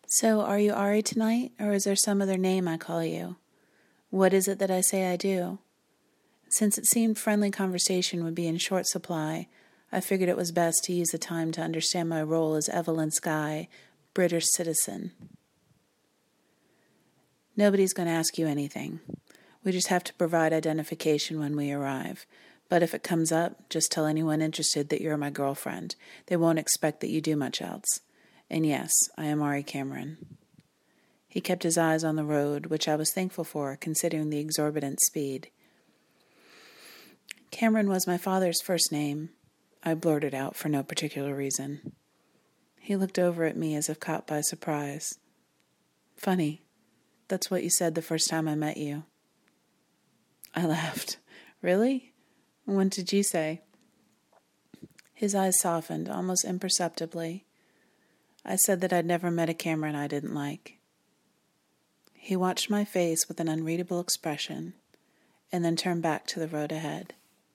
So, are you Ari tonight, or is there some other name I call you? What is it that I say I do? Since it seemed friendly conversation would be in short supply, I figured it was best to use the time to understand my role as Evelyn Skye, British citizen. Nobody's going to ask you anything. We just have to provide identification when we arrive. But if it comes up, just tell anyone interested that you're my girlfriend. They won't expect that you do much else. And yes, I am Ari Cameron. He kept his eyes on the road, which I was thankful for, considering the exorbitant speed. Cameron was my father's first name, I blurted out for no particular reason. He looked over at me as if caught by surprise. Funny, that's what you said the first time I met you. I laughed. Really? What did you say? His eyes softened, almost imperceptibly. I said that I'd never met a Cameron I didn't like. He watched my face with an unreadable expression, and then turned back to the road ahead.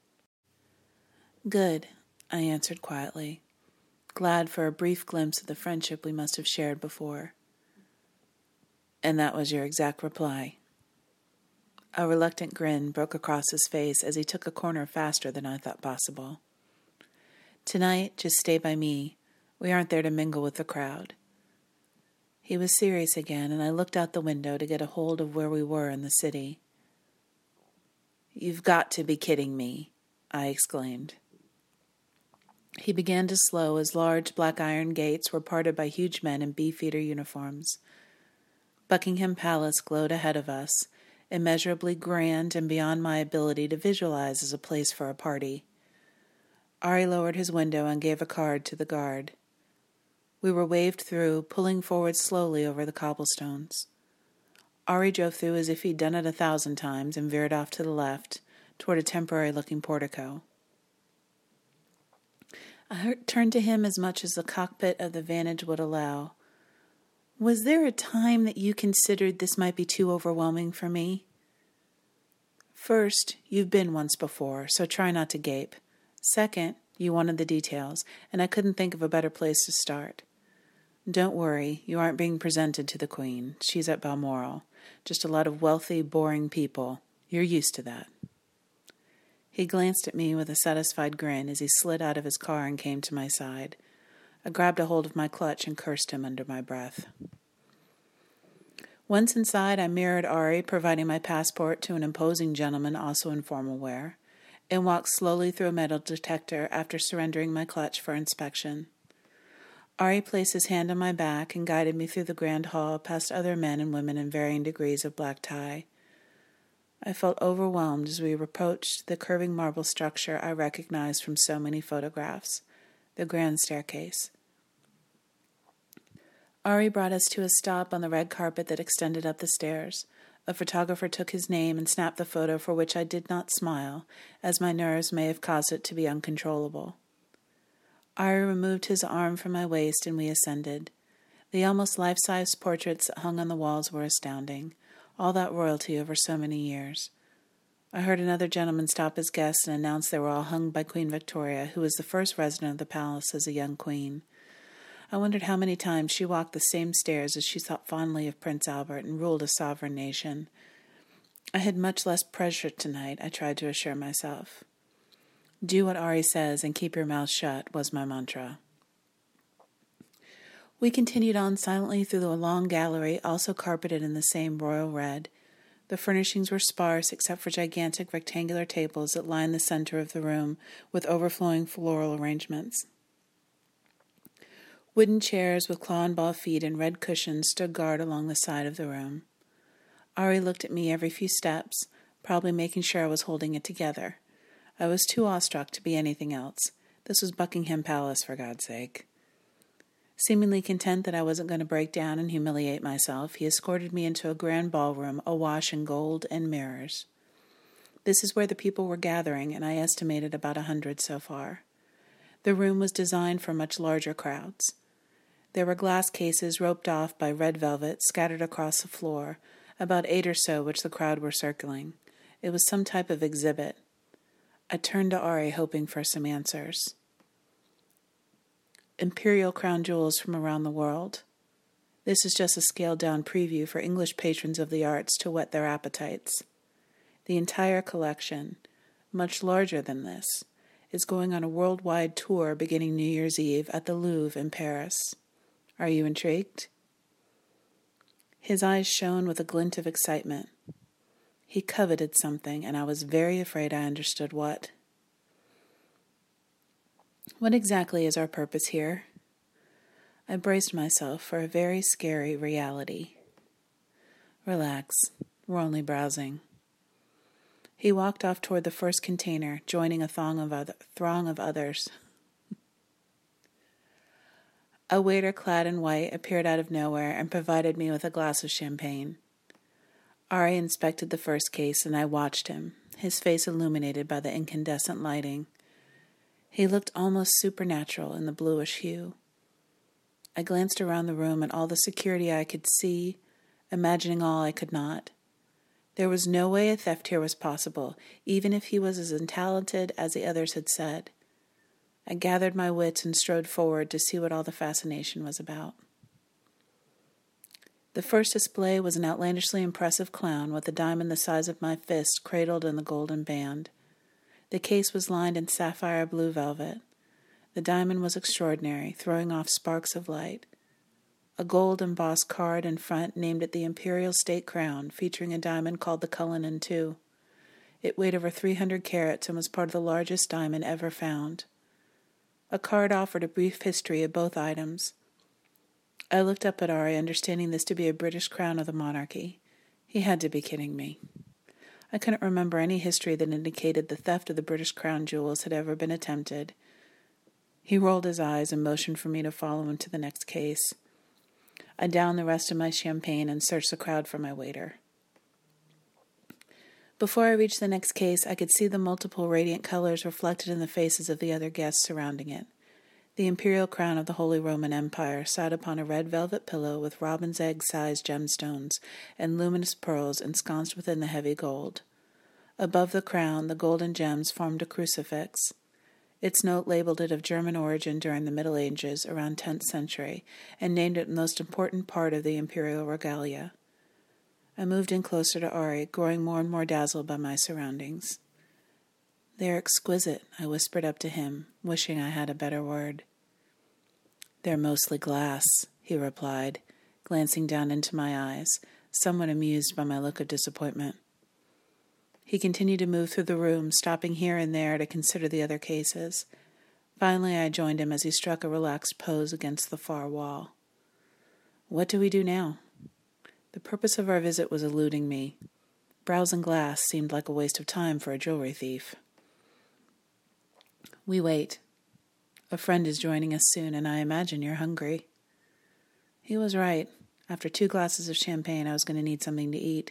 Good, I answered quietly, glad for a brief glimpse of the friendship we must have shared before. And that was your exact reply. A reluctant grin broke across his face as he took a corner faster than I thought possible. Tonight, just stay by me. We aren't there to mingle with the crowd. He was serious again, and I looked out the window to get a hold of where we were in the city. You've got to be kidding me, I exclaimed. He began to slow as large black iron gates were parted by huge men in beefeater uniforms. Buckingham Palace glowed ahead of us, immeasurably grand and beyond my ability to visualize as a place for a party. Ari lowered his window and gave a card to the guard. We were waved through, pulling forward slowly over the cobblestones. Ari drove through as if he'd done it 1,000 times and veered off to the left, toward a temporary-looking portico. I turned to him as much as the cockpit of the Vantage would allow. Was there a time that you considered this might be too overwhelming for me? First, you've been once before, so try not to gape. Second, you wanted the details, and I couldn't think of a better place to start. Don't worry, you aren't being presented to the Queen. She's at Balmoral. Just a lot of wealthy, boring people. You're used to that. He glanced at me with a satisfied grin as he slid out of his car and came to my side. I grabbed a hold of my clutch and cursed him under my breath. Once inside, I mirrored Ari, providing my passport to an imposing gentleman also in formal wear, and walked slowly through a metal detector after surrendering my clutch for inspection. Ari placed his hand on my back and guided me through the grand hall past other men and women in varying degrees of black tie. I felt overwhelmed as we approached the curving marble structure I recognized from so many photographs, the grand staircase. Ari brought us to a stop on the red carpet that extended up the stairs. A photographer took his name and snapped the photo, for which I did not smile, as my nerves may have caused it to be uncontrollable. Ari removed his arm from my waist and we ascended. The almost life-size portraits that hung on the walls were astounding, all that royalty over so many years. I heard another gentleman stop his guests and announce they were all hung by Queen Victoria, who was the first resident of the palace as a young queen. I wondered how many times she walked the same stairs as she thought fondly of Prince Albert and ruled a sovereign nation. I had much less pressure tonight, I tried to assure myself. Do what Ari says and keep your mouth shut was my mantra. We continued on silently through the long gallery, also carpeted in the same royal red. The furnishings were sparse except for gigantic rectangular tables that lined the center of the room with overflowing floral arrangements. Wooden chairs with claw and ball feet and red cushions stood guard along the side of the room. Ari looked at me every few steps, probably making sure I was holding it together. I was too awestruck to be anything else. This was Buckingham Palace, for God's sake. Seemingly content that I wasn't going to break down and humiliate myself, he escorted me into a grand ballroom awash in gold and mirrors. This is where the people were gathering, and I estimated about 100 so far. The room was designed for much larger crowds. There were glass cases roped off by red velvet scattered across the floor, about 8 or so which the crowd were circling. It was some type of exhibit. I turned to Ari, hoping for some answers. Imperial crown jewels from around the world. This is just a scaled-down preview for English patrons of the arts to whet their appetites. The entire collection, much larger than this, is going on a worldwide tour beginning New Year's Eve at the Louvre in Paris. Are you intrigued? His eyes shone with a glint of excitement. He coveted something, and I was very afraid I understood what. What exactly is our purpose here? I braced myself for a very scary reality. Relax, we're only browsing. He walked off toward the first container, joining a throng of others. A waiter clad in white appeared out of nowhere and provided me with a glass of champagne. Ari inspected the first case, and I watched him, his face illuminated by the incandescent lighting. He looked almost supernatural in the bluish hue. I glanced around the room at all the security I could see, imagining all I could not. There was no way a theft here was possible, even if he was as untalented as the others had said. I gathered my wits and strode forward to see what all the fascination was about. The first display was an outlandishly impressive clown with a diamond the size of my fist cradled in the golden band. The case was lined in sapphire blue velvet. The diamond was extraordinary, throwing off sparks of light. A gold-embossed card in front named it the Imperial State Crown, featuring a diamond called the Cullinan II. It weighed over 300 carats and was part of the largest diamond ever found. A card offered a brief history of both items. I looked up at Ari, understanding this to be a British crown of the monarchy. He had to be kidding me. I couldn't remember any history that indicated the theft of the British crown jewels had ever been attempted. He rolled his eyes and motioned for me to follow him to the next case. I downed the rest of my champagne and searched the crowd for my waiter. Before I reached the next case, I could see the multiple radiant colors reflected in the faces of the other guests surrounding it. The imperial crown of the Holy Roman Empire sat upon a red velvet pillow with robin's egg-sized gemstones and luminous pearls ensconced within the heavy gold. Above the crown, the golden gems formed a crucifix. Its note labeled it of German origin during the Middle Ages, around 10th century, and named it the most important part of the imperial regalia. I moved in closer to Ari, growing more and more dazzled by my surroundings. "They're exquisite," I whispered up to him, wishing I had a better word. "They're mostly glass," he replied, glancing down into my eyes, somewhat amused by my look of disappointment. He continued to move through the room, stopping here and there to consider the other cases. Finally, I joined him as he struck a relaxed pose against the far wall. "What do we do now?" The purpose of our visit was eluding me. Browsing glass seemed like a waste of time for a jewelry thief. "We wait. A friend is joining us soon, and I imagine you're hungry." He was right. After 2 glasses of champagne, I was going to need something to eat.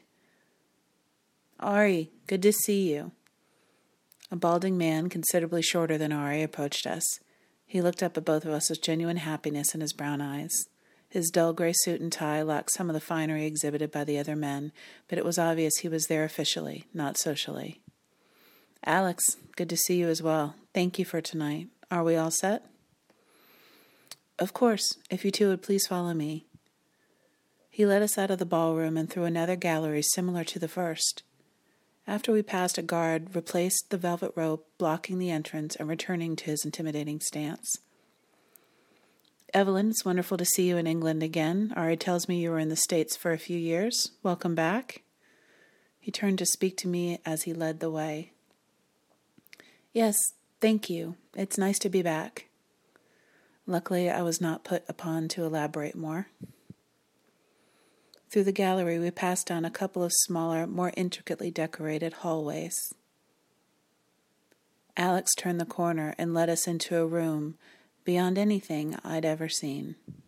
"Ari, good to see you." A balding man, considerably shorter than Ari, approached us. He looked up at both of us with genuine happiness in his brown eyes. His dull gray suit and tie lacked some of the finery exhibited by the other men, but it was obvious he was there officially, not socially. "Alex, good to see you as well. Thank you for tonight. Are we all set?" "Of course, if you two would please follow me." He led us out of the ballroom and through another gallery similar to the first. After we passed a guard, replaced the velvet rope blocking the entrance and returning to his intimidating stance. "Evelyn, it's wonderful to see you in England again. Ari tells me you were in the States for a few years. Welcome back." He turned to speak to me as he led the way. "Yes, thank you. It's nice to be back." Luckily, I was not put upon to elaborate more. Through the gallery, we passed down a couple of smaller, more intricately decorated hallways. Alex turned the corner and led us into a room beyond anything I'd ever seen.